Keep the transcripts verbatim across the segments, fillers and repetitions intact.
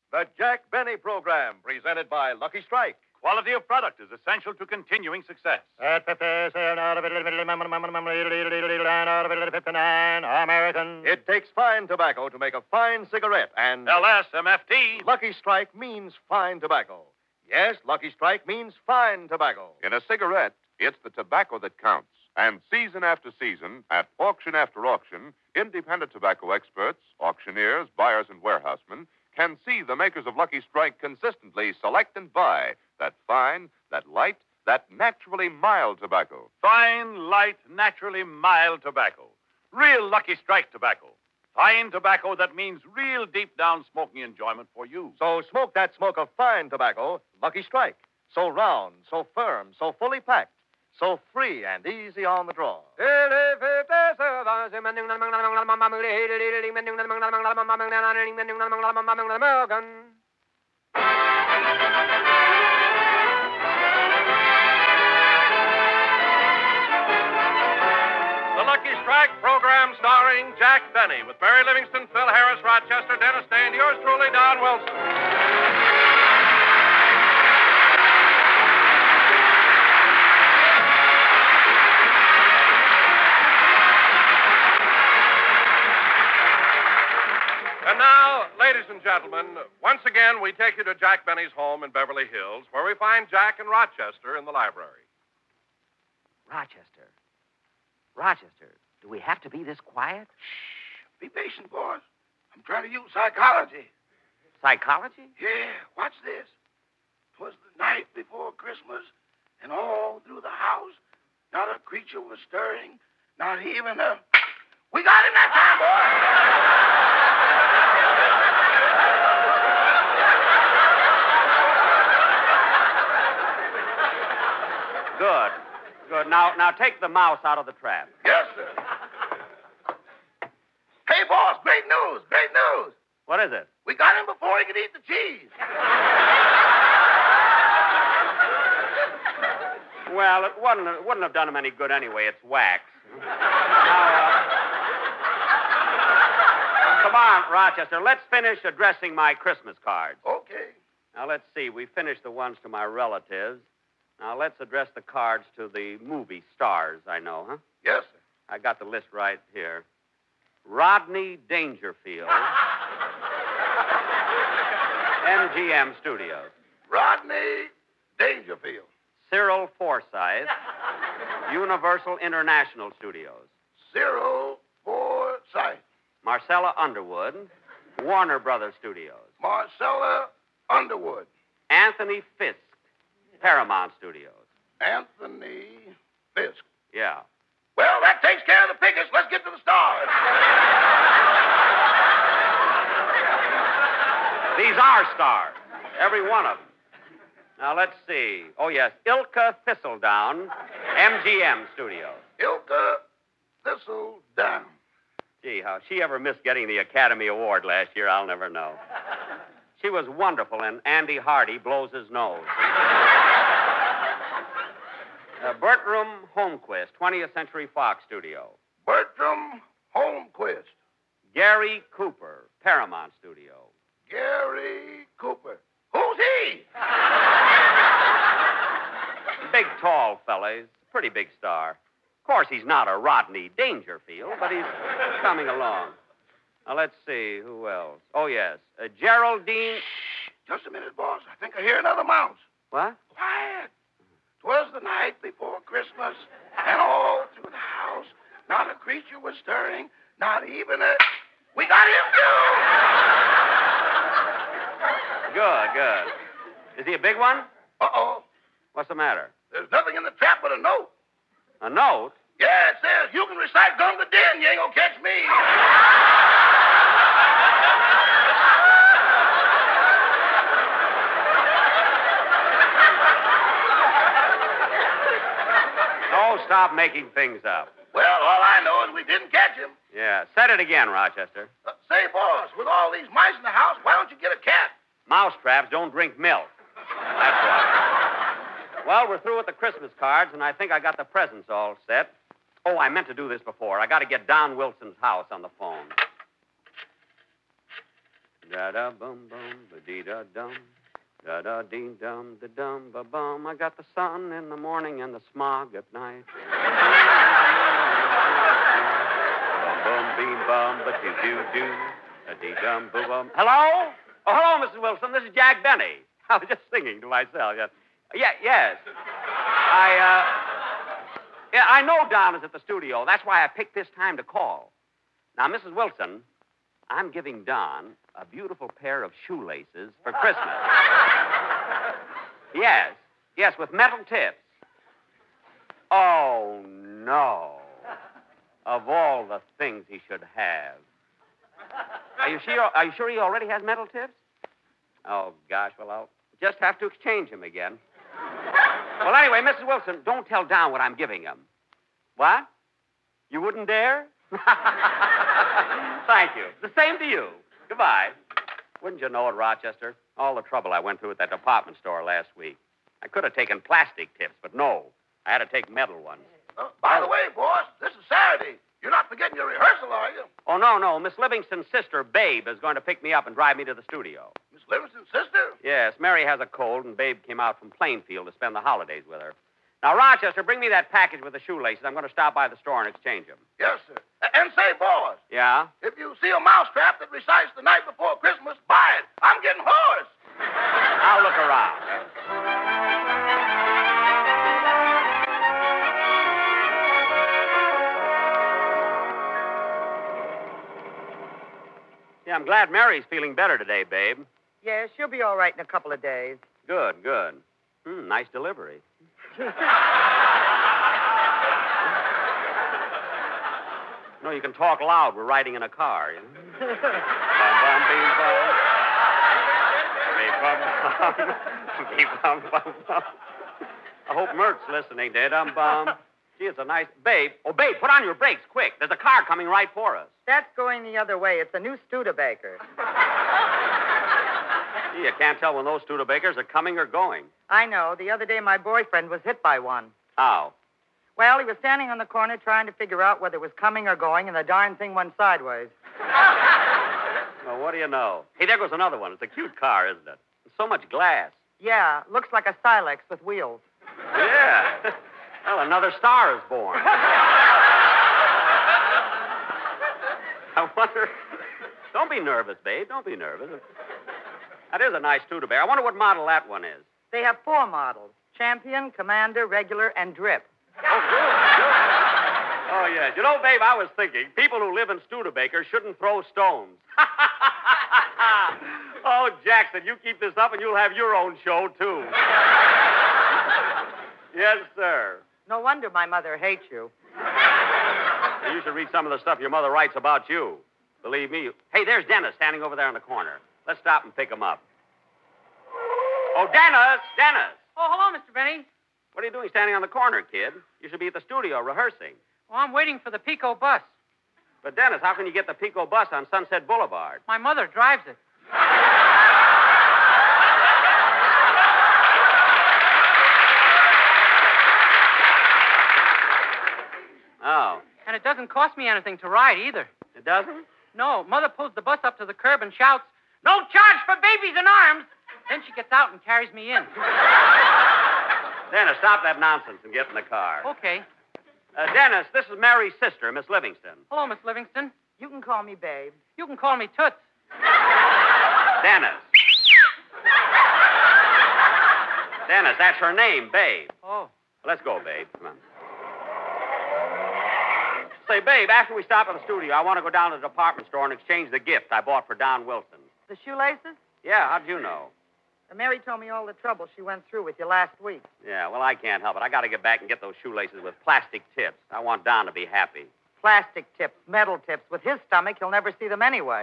The Jack Benny Program, presented by Lucky Strike. Quality of product is essential to continuing success. At fifty-seven out of fifty-nine, American. It takes fine tobacco to make a fine cigarette, and L S M F T. Lucky Strike means fine tobacco. Yes, Lucky Strike means fine tobacco. In a cigarette, it's the tobacco that counts. And season after season, at auction after auction, independent tobacco experts, auctioneers, buyers, and warehousemen can see the makers of Lucky Strike consistently select and buy that fine, that light, that naturally mild tobacco. Fine, light, naturally mild tobacco. Real Lucky Strike tobacco. Fine tobacco that means real deep down smoking enjoyment for you. So smoke that smoke of fine tobacco, Lucky Strike. So round, so firm, so fully packed, so free and easy on the draw. The Lucky Strike program starring Jack Benny with Mary Livingston, Phil Harris, Rochester, Dennis Day, and yours truly, Don Wilson. And now, ladies and gentlemen, once again, we take you to Jack Benny's home in Beverly Hills, where we find Jack and Rochester in the library. Rochester. Rochester, do we have to be this quiet? Shh. Be patient, boys. I'm trying to use psychology. Psychology? Yeah, watch this. 'Twas the night before Christmas, and all through the house, not a creature was stirring, not even a... We got him that time, boy. Good. Good. Now, now take the mouse out of the trap. Yes, sir. Hey, boss, great news, great news. What is it? We got him before he could eat the cheese. Well, it wouldn't, it wouldn't have done him any good anyway. It's wax. Now, uh, come on, Rochester. Let's finish addressing my Christmas cards. Okay. Now, let's see. We finished the ones to my relatives. Now, let's address the cards to the movie stars I know, huh? Yes, sir. I got the list right here. Rodney Dangerfield, M G M Studios. Rodney Dangerfield. Cyril Forsyth, Universal International Studios. Cyril Forsyth. Marcella Underwood, Warner Brothers Studios. Marcella Underwood. Anthony Fisk, Paramount Studios. Anthony Fisk. Yeah. Well, that takes care of the pickers. Let's get to the stars. These are stars, every one of them. Now, let's see. Oh, yes, Ilka Thistledown, M G M Studios. Ilka Thistledown. Gee, how she ever missed getting the Academy Award last year, I'll never know. She was wonderful in Andy Hardy Blows His Nose. Uh, Bertram Holmquist, twentieth Century Fox Studio. Bertram Holmquist. Gary Cooper, Paramount Studio. Gary Cooper. Who's he? Big, tall fella. He's a pretty big star. Of course, he's not a Rodney Dangerfield, but he's coming along. Now, let's see. Who else? Oh, yes. Uh, Geraldine... Shh. Just a minute, boss. I think I hear another mouse. What? Quiet. 'Twas the night before Christmas, and all through the house, not a creature was stirring, not even a... We got him, too! Good, good. Is he a big one? Uh-oh. What's the matter? There's nothing in the trap but a note. A note? Yeah, it says, you can recite Gunga Din, you ain't gonna catch me. Oh, stop making things up. Well, all I know is we didn't catch him. Yeah, said it again, Rochester. Uh, say, boss, with all these mice in the house, why don't you get a cat? Mousetraps don't drink milk. That's why. Well, we're through with the Christmas cards, and I think I got the presents all set. Oh, I meant to do this before. I got to get Don Wilson's house on the phone. Da da bum bum, ba dee da dum. Da da dee dum, da dum ba bum. I got the sun in the morning and the smog at night. Bum bum beam bum, ba doo doo doo. Da dee dum boo bum. Hello? Oh, hello, Missus Wilson. This is Jack Benny. I was just singing to myself. Yeah, yeah yes. I uh, yeah, I know Don is at the studio. That's why I picked this time to call. Now, Missus Wilson, I'm giving Don a beautiful pair of shoelaces for Christmas. Yes, yes, with metal tips. Oh, no. Of all the things he should have. Are you sure, are you sure he already has metal tips? Oh, gosh, well, I'll just have to exchange him again. Well, anyway, Missus Wilson, don't tell Don what I'm giving him. What? You wouldn't dare? Thank you. The same to you. Goodbye. Wouldn't you know it, Rochester? All the trouble I went through at that department store last week. I could have taken plastic tips, but no. I had to take metal ones. Uh, by the way, boss, this is Saturday. You're not forgetting your rehearsal, are you? Oh, no, no. Miss Livingston's sister, Babe, is going to pick me up and drive me to the studio. Miss Livingston's sister? Yes, Mary has a cold, and Babe came out from Plainfield to spend the holidays with her. Now, Rochester, bring me that package with the shoelaces. I'm going to stop by the store and exchange them. Yes, sir. A- And say, boss, Yeah? if you see a mousetrap that recites the night before Christmas, buy it. I'm getting hoarse. I'll look around. Yeah, I'm glad Mary's feeling better today, Babe. Yeah, she'll be all right in a couple of days. Good, good. Hmm, nice delivery. No, you can talk loud. We're riding in a car. You know? Bum, bum, bing, bum. Bing, bum, bum. Bing, bum, bum, bum. I hope Mert's listening, dear. Dum, bum. Gee, it's a nice... Babe. Oh, Babe, put on your brakes, quick. There's a car coming right for us. That's going the other way. It's a new Studebaker. Gee, you can't tell when those Studebakers are coming or going. I know. The other day, my boyfriend was hit by one. How? Well, he was standing on the corner trying to figure out whether it was coming or going, and the darn thing went sideways. Well, what do you know? Hey, there goes another one. It's a cute car, isn't it? So much glass. Yeah, looks like a Silex with wheels. Yeah. Well, another star is born. I wonder... Don't be nervous, babe. Don't be nervous. That is a nice Studebaker. I wonder what model that one is. They have four models: Champion, Commander, Regular, and Drip. Oh, good, good. Oh, yes. You know, babe, I was thinking, people who live in Studebaker shouldn't throw stones. Oh, Jackson, you keep this up and you'll have your own show, too. Yes, sir. No wonder my mother hates you. Now, you should read some of the stuff your mother writes about you. Believe me. You... Hey, there's Dennis standing over there in the corner. Let's stop and pick him up. Oh, Dennis! Dennis! Oh, hello, Mister Benny. What are you doing standing on the corner, kid? You should be at the studio rehearsing. Well, I'm waiting for the Pico bus. But, Dennis, how can you get the Pico bus on Sunset Boulevard? My mother drives it. Oh. And it doesn't cost me anything to ride either. It doesn't? No, Mother pulls the bus up to the curb and shouts, "No charge for babies in arms!" Then she gets out and carries me in. Dennis, stop that nonsense and get in the car. Okay. Uh, Dennis, this is Mary's sister, Miss Livingston. Hello, Miss Livingston. You can call me Babe. You can call me Toots. Dennis. Dennis, that's her name, Babe. Oh. Let's go, Babe. Come on. Say, Babe, after we stop at the studio, I want to go down to the department store and exchange the gift I bought for Don Wilson. The shoelaces? Yeah, how'd you know? Mary told me all the trouble she went through with you last week. Yeah, well, I can't help it. I got to get back and get those shoelaces with plastic tips. I want Don to be happy. Plastic tips, metal tips. With his stomach, he'll never see them anyway.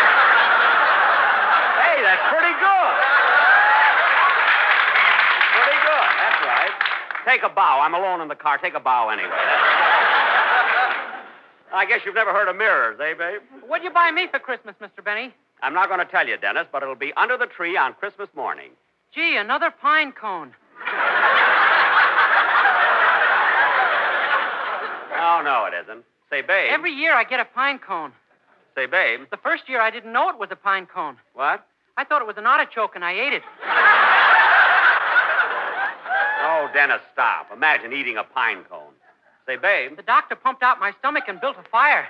Hey, that's pretty good. Pretty good. That's right. Take a bow. I'm alone in the car. Take a bow anyway. I guess you've never heard of mirrors, eh, babe? What'd you buy me for Christmas, Mister Benny? I'm not going to tell you, Dennis, but it'll be under the tree on Christmas morning. Gee, another pine cone. Oh, no, it isn't. Say, babe. Every year I get a pine cone. Say, babe. The first year I didn't know it was a pine cone. What? I thought it was an artichoke, and I ate it. Oh, Dennis, stop. Imagine eating a pine cone. Say, babe. The doctor pumped out my stomach and built a fire.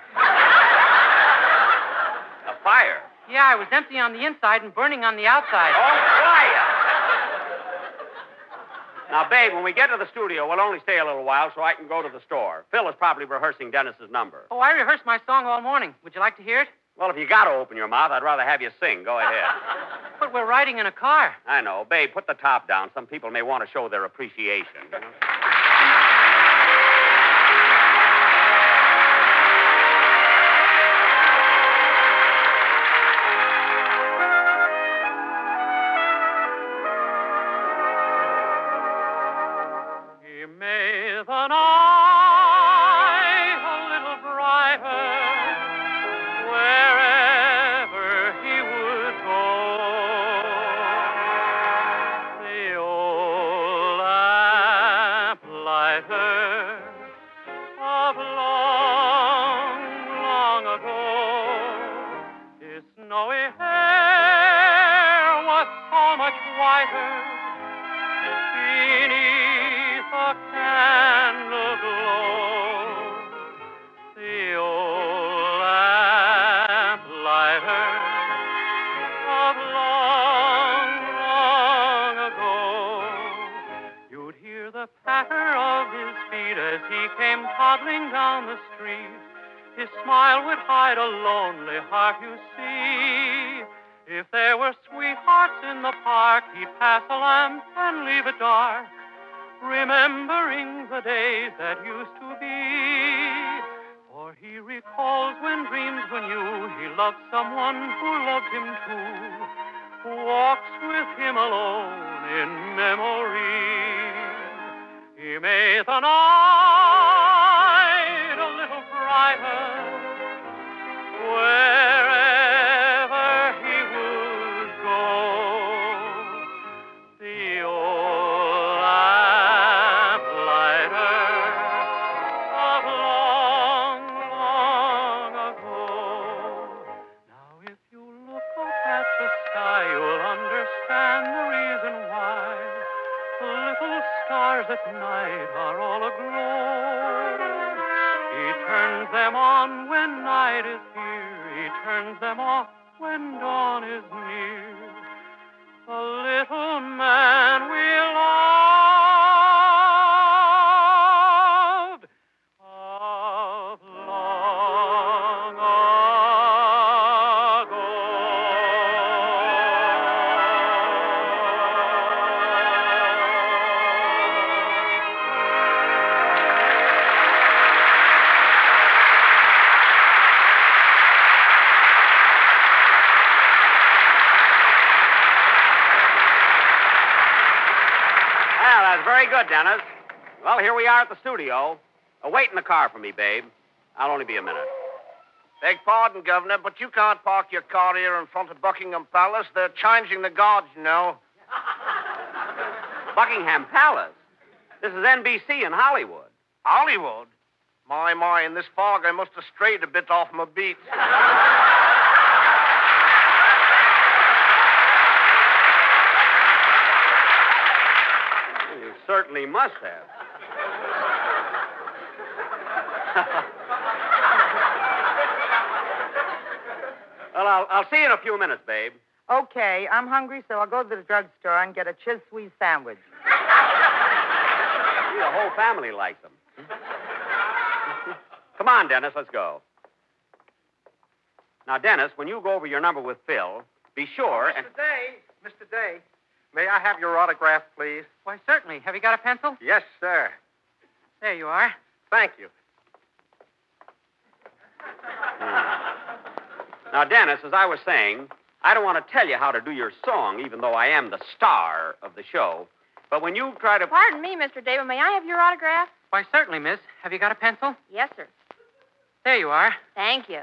A fire? Yeah, I was empty on the inside and burning on the outside. Oh, quiet! Now, babe, when we get to the studio, we'll only stay a little while so I can go to the store. Phil is probably rehearsing Dennis's number. Oh, I rehearsed my song all morning. Would you like to hear it? Well, if you got to open your mouth, I'd rather have you sing. Go ahead. But we're riding in a car. I know. Babe, put the top down. Some people may want to show their appreciation. You know? May the night a little brighter wherever he would go. The old lamplighter of long, long ago. His snowy hair was so much whiter beneath a candle glow. The old lamplighter of long, long ago. You'd hear the patter of his feet as he came toddling down the street. His smile would hide a lonely heart, you see. If there were sweethearts in the park, he'd pass a lamp and leave it dark, remembering the days that used to be. For he recalls when dreams were new, he loved someone who loved him too, who walks with him alone in memory. He made the night a little brighter wherever he would go. The old lamplighter of long, long ago. Now if you look up at the sky, you'll understand the reason why the little stars at night are all aglow. He turns them on when night is here. He turns them off when dawn is near. The little man we loved of long ago. Well, that's very good, Dennis. Well, here we are at the studio. Uh, wait in the car for me, babe. I'll only be a minute. Beg pardon, Governor, but you can't park your car here in front of Buckingham Palace. They're changing the guards, you know. Buckingham Palace? This is N B C in Hollywood. Hollywood? My, my, in this fog, I must have strayed a bit off my beat. You certainly must have. Well, I'll, I'll see you in a few minutes, babe. Okay, I'm hungry, so I'll go to the drugstore and get a Chiswee sandwich. The whole family likes them. Come on, Dennis, let's go. Now, Dennis, when you go over your number with Phil, be sure and... Mister Day, Mister Day, may I have your autograph, please? Why, certainly. Have you got a pencil? Yes, sir. There you are. Thank you. Now, Dennis, as I was saying, I don't want to tell you how to do your song, even though I am the star of the show. But when you try to... Pardon me, Mister David. May I have your autograph? Why, certainly, miss. Have you got a pencil? Yes, sir. There you are. Thank you.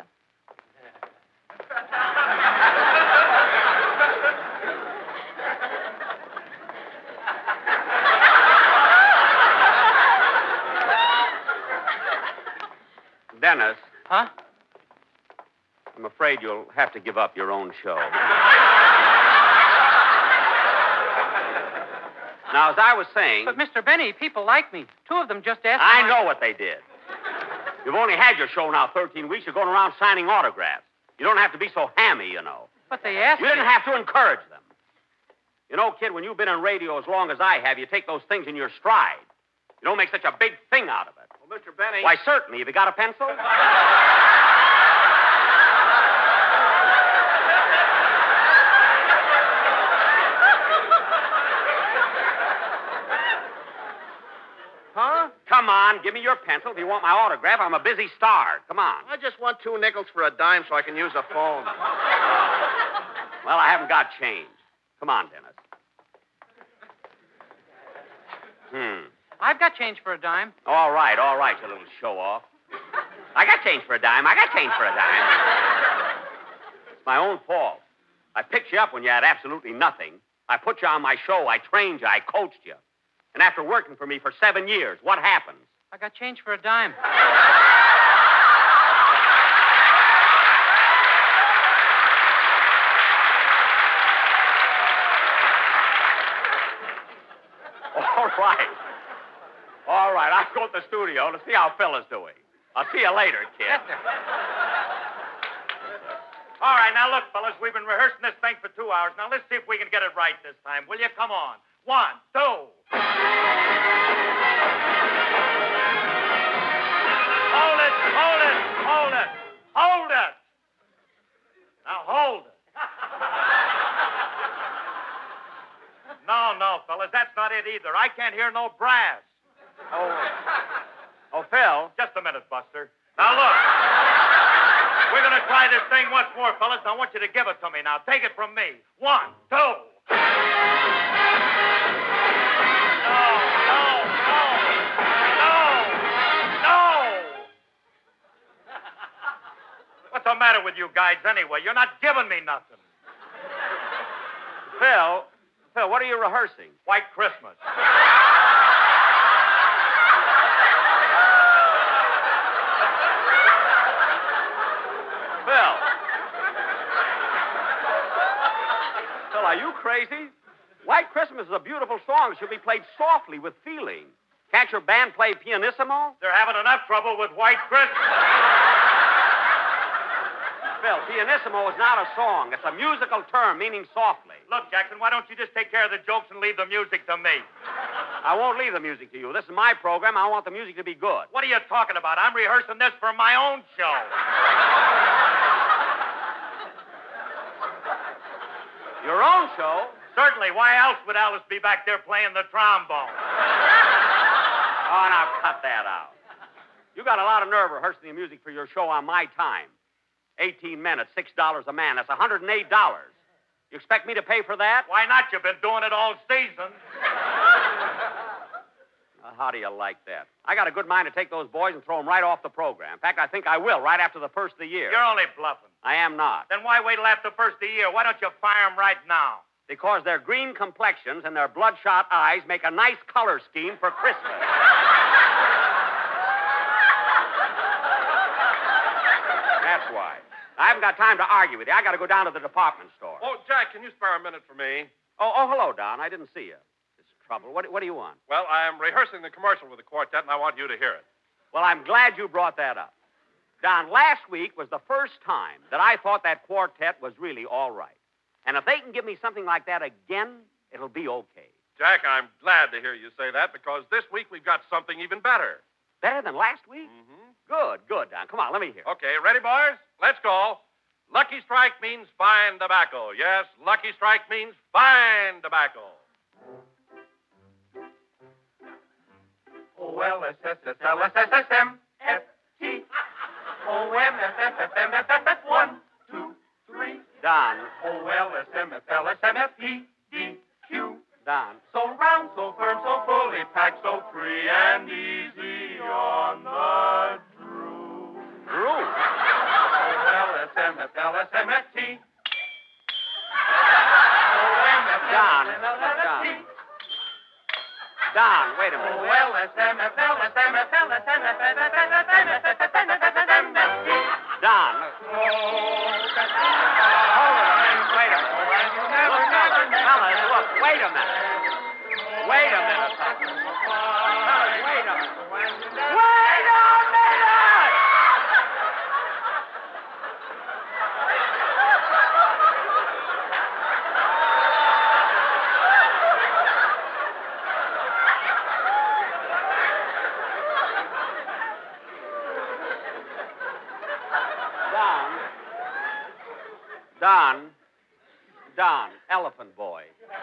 Dennis. Huh? I'm afraid afraid you'll have to give up your own show. Now, as I was saying... But, Mister Benny, people like me. Two of them just asked I my- know what they did. You've only had your show now thirteen weeks. You're going around signing autographs. You don't have to be so hammy, you know. But they asked You me. didn't have to encourage them. You know, kid, when you've been in radio as long as I have, you take those things in your stride. You don't make such a big thing out of it. Well, Mister Benny. Why, certainly. Have you got a pencil? Huh? Come on, give me your pencil. If you want my autograph, I'm a busy star. Come on. I just want two nickels for a dime so I can use a phone. Well, I haven't got change. Come on, Dennis. Hmm. I've got change for a dime. All right, all right, you little show-off. I got change for a dime. I got change for a dime. It's my own fault. I picked you up when you had absolutely nothing. I put you on my show. I trained you. I coached you. And after working for me for seven years, what happens? I got change for a dime. All right. All right, I'll go to the studio to see how Phil is doing. I'll see you later, kid. All right, now look, fellas, we've been rehearsing this thing for two hours. Now let's see if we can get it right this time. Will you? Come on. One, two. Hold it, hold it, hold it, hold it. Now hold it. No, no, fellas, that's not it either. I can't hear no brass. Oh, oh, Phil. Just a minute, Buster. Now look. We're going to try this thing once more, fellas. I want you to give it to me now. Take it from me. One, two. No, no, no, no, no. What's the matter with you guys anyway? You're not giving me nothing. Phil, Phil, what are you rehearsing? White Christmas. Phil. Phil, are you crazy? White Christmas is a beautiful song. It should be played softly with feeling. Can't your band play pianissimo? They're having enough trouble with White Christmas. Phil, pianissimo is not a song. It's a musical term meaning softly. Look, Jackson, why don't you just take care of the jokes and leave the music to me? I won't leave the music to you. This is my program. I want the music to be good. What are you talking about? I'm rehearsing this for my own show. Your own show? Certainly. Why else would Alice be back there playing the trombone? Oh, now cut that out. You got a lot of nerve rehearsing the music for your show on my time. Eighteen men at six dollars a man. That's one hundred eight dollars. You expect me to pay for that? Why not? You've been doing it all season. Now, how do you like that? I got a good mind to take those boys and throw them right off the program. In fact, I think I will right after the first of the year. You're only bluffing. I am not. Then why wait till after the first of the year? Why don't you fire them right now? Because their green complexions and their bloodshot eyes make a nice color scheme for Christmas. That's why. I haven't got time to argue with you. I got to go down to the department store. Oh, Jack, can you spare a minute for me? Oh, oh, hello, Don. I didn't see you. It's trouble. What, what do you want? Well, I'm rehearsing the commercial with the quartet, and I want you to hear it. Well, I'm glad you brought that up. Don, last week was the first time that I thought that quartet was really all right. And if they can give me something like that again, it'll be okay. Jack, I'm glad to hear you say that because this week we've got something even better. Better than last week? Mm-hmm. Good, good, Don. Come on, let me hear. Okay, ready, boys? Let's go. Lucky Strike means fine tobacco. Yes, Lucky Strike means fine tobacco. O L S S S L S S S M F T O M F F F M F F F one, two, three. Don. O L S M F L S M F P D Q. Don. So round, so firm, so fully packed, so free and easy on the drew. Drew. O L S M F L S M F T. Don. Don. Don, wait a minute. O L S M F L S M F L S M F F F F F F F F F F F F F F Don, look. Hold it a minute. Wait a minute. Look, fellas, fellas, look. Wait a minute. Wait a minute, fellas. Fellas, wait a minute. Wait a minute! Don. Don. Don. Elephant boy.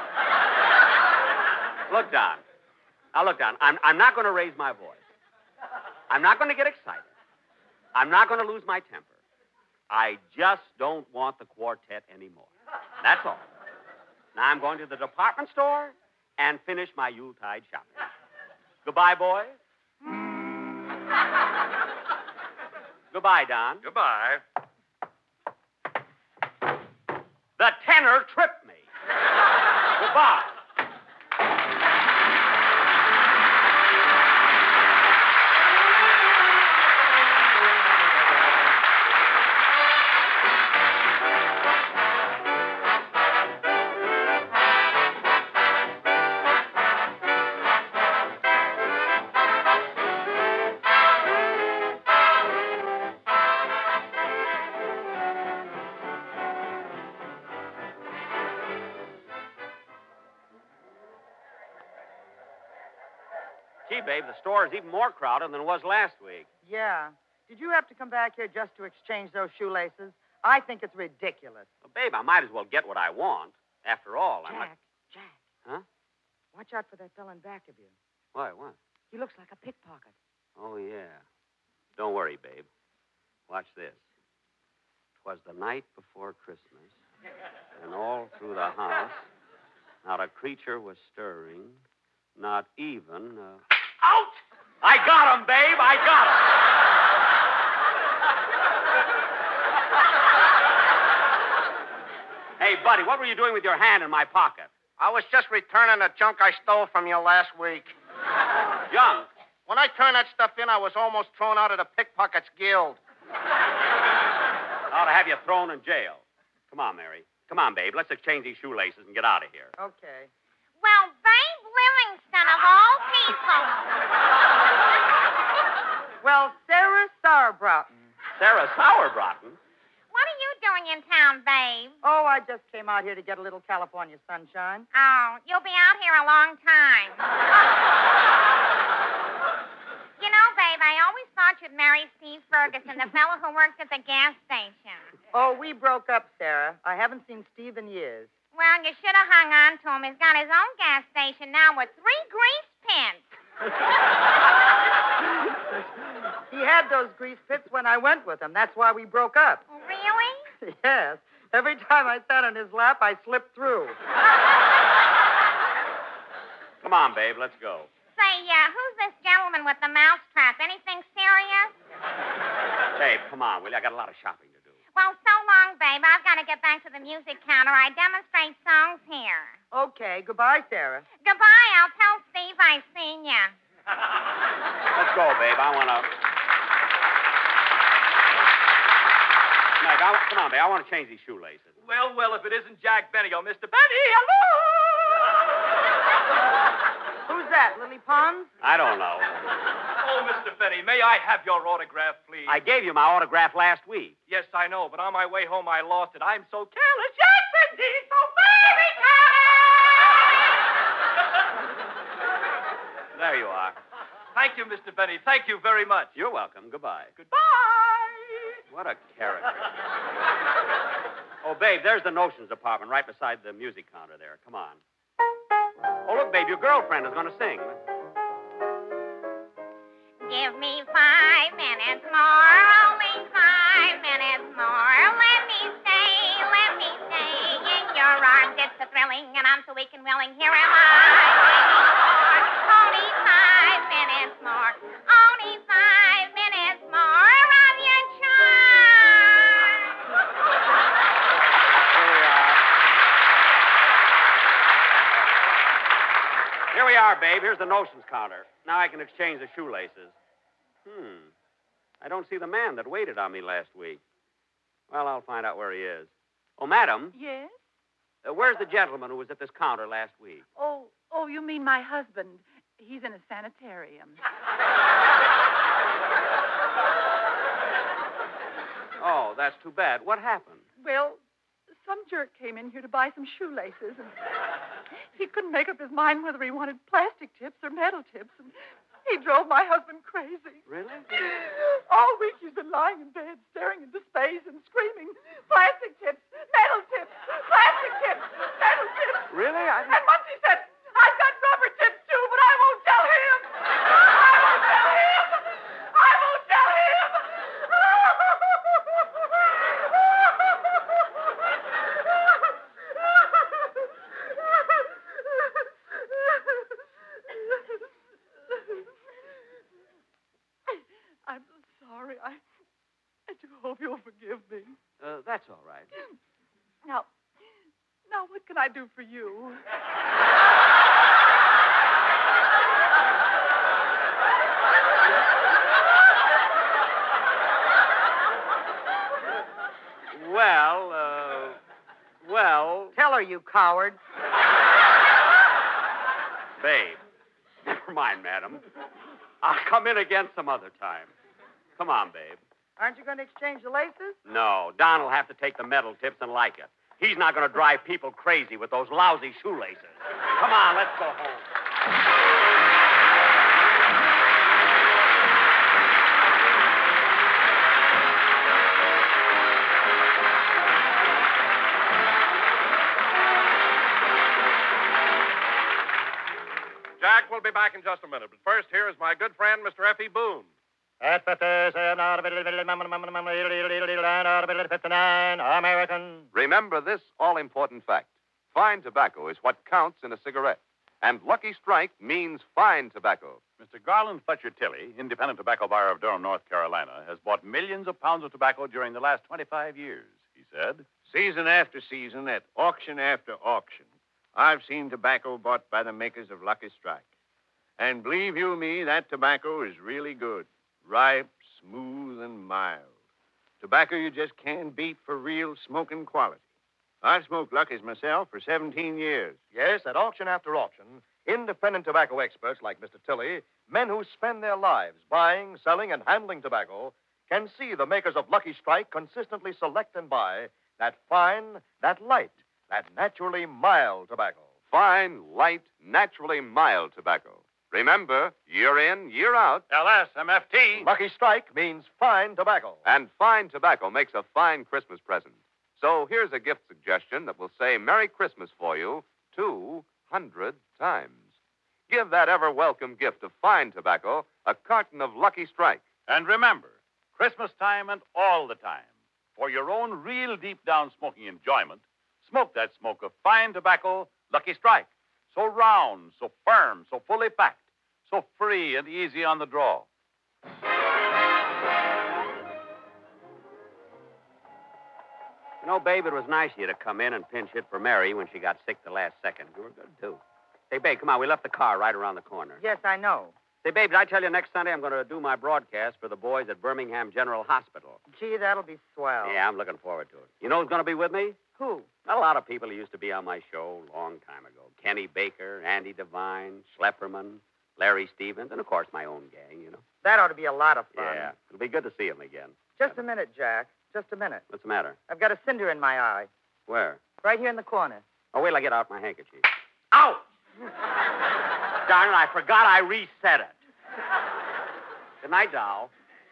Look, Don. Now, look, Don. I'm, I'm not going to raise my voice. I'm not going to get excited. I'm not going to lose my temper. I just don't want the quartet anymore. That's all. Now I'm going to the department store and finish my Yuletide shopping. Goodbye, boys. Goodbye, Don. Goodbye. The tenor tripped me. Goodbye. Gee, babe, the store is even more crowded than it was last week. Yeah. Did you have to come back here just to exchange those shoelaces? I think it's ridiculous. Well, babe, I might as well get what I want. After all, I'm Jack, not... Jack. Huh? Watch out for that fellow in back of you. Why, what? He looks like a pickpocket. Oh, yeah. Don't worry, babe. Watch this. 'Twas the night before Christmas, and all through the house, not a creature was stirring, not even a... Out! I got him, babe. I got him. Hey, buddy, what were you doing with your hand in my pocket? I was just returning the junk I stole from you last week. Junk? When I turned that stuff in, I was almost thrown out of the Pickpockets Guild. I ought to have you thrown in jail. Come on, Mary. Come on, babe. Let's exchange these shoelaces and get out of here. Okay. Well, Babe Livingston of all people. Well, Sarah Sauerbraten. Sarah Sauerbraten? What are you doing in town, Babe? Oh, I just came out here to get a little California sunshine. Oh, you'll be out here a long time. You know, Babe, I always thought you'd marry Steve Ferguson, the fellow who worked at the gas station. Oh, we broke up, Sarah. I haven't seen Steve in years. Well, you should have hung on to him. He's got his own gas station now with three grease pins. He had those grease pits when I went with him. That's why we broke up. Really? Yes. Every time I sat on his lap, I slipped through. Come on, babe. Let's go. Say, uh, who's this gentleman with the mousetrap? Anything serious? Babe, come on, will you? I got a lot of shopping to do. Well, so long, babe. I've got to get back to the music counter. I demonstrate songs here. Okay. Goodbye, Sarah. Goodbye. I'll tell Steve I've seen you. Let's go, babe. I want to... Meg, I... come on, babe. I want to change these shoelaces. Well, well, if it isn't Jack Benny or Mister Benny, hello! Who's that, Lily Pons? I don't know. Oh, Mister Benny, may I have your autograph, please? I gave you my autograph last week. Yes, I know, but on my way home I lost it. I'm so careless. Jack Benny, so very careless! There you are. Thank you, Mister Benny. Thank you very much. You're welcome. Goodbye. Goodbye! What a character. Oh, babe, there's the notions department right beside the music counter there. Come on. Oh, look, babe, your girlfriend is going to sing. Give me five minutes more, only five minutes more. Let me stay, let me stay in your arms. It's a thrilling, and I'm so weak and willing. Here am I. Only five minutes more. Only five minutes more of your charm. Here we are, babe. Here's the notions counter. Now I can exchange the shoelaces. Hmm. I don't see the man that waited on me last week. Well, I'll find out where he is. Oh, madam, Yes? uh, where's the gentleman who was at this counter last week? Oh, oh, you mean my husband. He's in a sanitarium. Oh, that's too bad. What happened? Well, some jerk came in here to buy some shoelaces, and he couldn't make up his mind whether he wanted plastic tips or metal tips, and he drove my husband crazy. Really? All week he's been lying in bed, staring into space and screaming, plastic tips, metal tips, plastic tips, metal tips. Really? I... And once he said, I've got rubber tips too, but I won't tell him. I won't tell him. I won't tell him. I'm so sorry. I, I do hope you'll forgive me. Uh, that's all right. Now, now, what can I do for you? Well, uh, well... Tell her, you coward. Babe, never mind, madam. I'll come in again some other time. Come on, babe. Aren't you going to exchange the laces? No, Don will have to take the metal tips and like it. He's not going to drive people crazy with those lousy shoelaces. Come on, let's go home. Jack will be back in just a minute, but first, here is my good friend, Mister F E. Boone. At fifty-nine, American. Remember this all-important fact. Fine tobacco is what counts in a cigarette. And Lucky Strike means fine tobacco. Mister Garland Fletcher Tilley, independent tobacco buyer of Durham, North Carolina, has bought millions of pounds of tobacco during the last twenty-five years, he said. Season after season, at auction after auction, I've seen tobacco bought by the makers of Lucky Strike. And believe you me, that tobacco is really good. Ripe, smooth, and mild. Tobacco you just can't beat for real smoking quality. I've smoked Lucky's myself for seventeen years. Yes, at auction after auction, independent tobacco experts like Mister Tilley, men who spend their lives buying, selling, and handling tobacco, can see the makers of Lucky Strike consistently select and buy that fine, that light, that naturally mild tobacco. Fine, light, naturally mild tobacco. Remember, year in, year out. L S M F T. Lucky Strike means fine tobacco. And fine tobacco makes a fine Christmas present. So here's a gift suggestion that will say Merry Christmas for you two hundred times. Give that ever-welcome gift of fine tobacco a carton of Lucky Strike. And remember, Christmas time and all the time, for your own real deep-down smoking enjoyment, smoke that smoke of fine tobacco, Lucky Strike. So round, so firm, so fully packed, so free and easy on the draw. You know, babe, it was nice of you to come in and pinch hit for Mary when she got sick the last second. You were good, too. Say, babe, come on. We left the car right around the corner. Yes, I know. Say, babe, did I tell you next Sunday I'm going to do my broadcast for the boys at Birmingham General Hospital? Gee, that'll be swell. Yeah, I'm looking forward to it. You know who's going to be with me? Who? Not a lot of people who used to be on my show a long time ago. Kenny Baker, Andy Devine, Schlepperman, Larry Stevens, and, of course, my own gang, you know. That ought to be a lot of fun. Yeah, it'll be good to see them again. Just a minute, Jack. Just a minute. What's the matter? I've got a cinder in my eye. Where? Right here in the corner. Oh, wait till I get out my handkerchief. Ow! Darn it, I forgot I reset it. Good night, doll.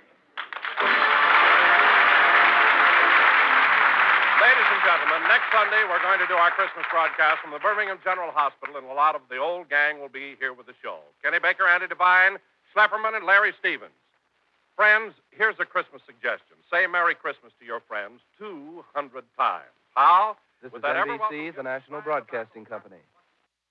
Ladies and gentlemen, next Sunday we're going to do our Christmas broadcast from the Birmingham General Hospital, and a lot of the old gang will be here with the show. Kenny Baker, Andy Devine, Schlepperman, and Larry Stevens. Friends, here's a Christmas suggestion. Say Merry Christmas to your friends two hundred times. How? This With is that N B C, ever-welcome the National Broadcasting Company.